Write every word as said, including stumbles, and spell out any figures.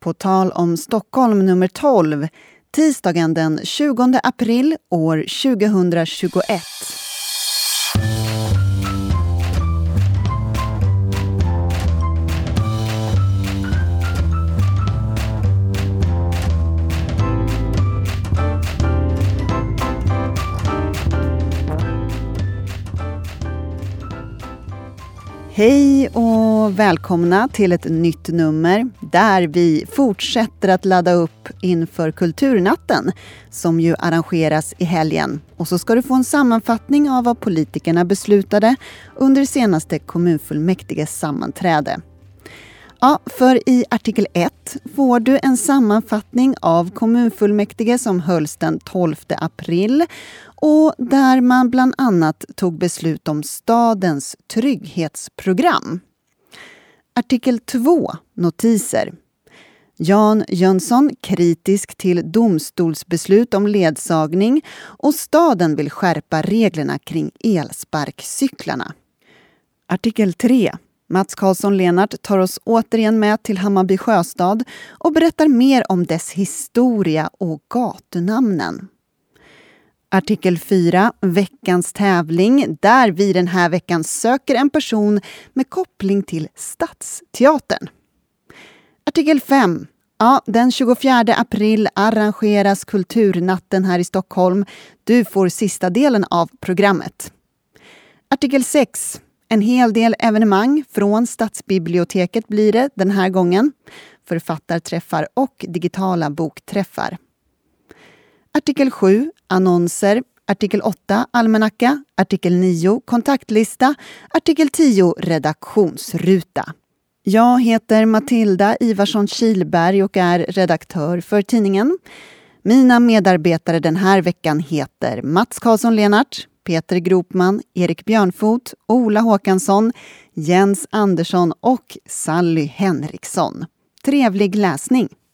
På tal om Stockholm nummer tolv, tisdagen den tjugonde april år tjugohundratjugoett. Hej och välkomna till ett nytt nummer där vi fortsätter att ladda upp inför Kulturnatten som ju arrangeras i helgen. Och så ska du få en sammanfattning av vad politikerna beslutade under senaste kommunfullmäktiges sammanträde. Ja, för i artikel ett får du en sammanfattning av kommunfullmäktige som hölls den tolfte april och där man bland annat tog beslut om stadens trygghetsprogram. Artikel två, notiser. Jan Jönsson kritisk till domstolsbeslut om ledsagning och staden vill skärpa reglerna kring elsparkcyklarna. Artikel tre. Mats Karlsson-Lenart tar oss återigen med till Hammarby sjöstad och berättar mer om dess historia och gatunamnen. Artikel fyra, veckans tävling, där vi den här veckan söker en person med koppling till Stadsteatern. Artikel fem, ja, den tjugofjärde april arrangeras Kulturnatten här i Stockholm. Du får sista delen av programmet. Artikel sex, en hel del evenemang från Stadsbiblioteket blir det den här gången. Författarträffar och digitala bokträffar. Artikel sju, annonser. Artikel åtta, almanacka. Artikel nio, kontaktlista. Artikel tio, redaktionsruta. Jag heter Matilda Ivarsson Kilberg och är redaktör för tidningen. Mina medarbetare den här veckan heter Mats Karlsson-Lenart, Peter Gropman, Erik Björnfot, Ola Håkansson, Jens Andersson och Sally Henriksson. Trevlig läsning!